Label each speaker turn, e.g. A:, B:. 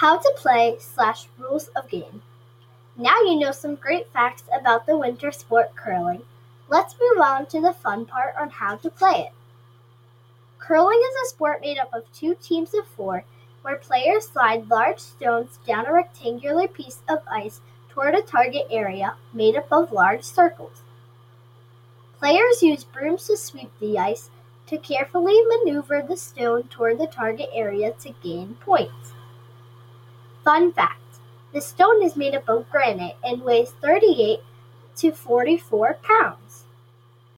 A: How to play/rules of game. Now you know some great facts about the winter sport curling. Let's move on to the fun part on how to play it. Curling is a sport made up of 2 teams of 4, where players slide large stones down a rectangular piece of ice toward a target area made up of large circles. Players use brooms to sweep the ice to carefully maneuver the stone toward the target area to gain points. Fun fact: the stone is made up of granite and weighs 38 to 44 pounds.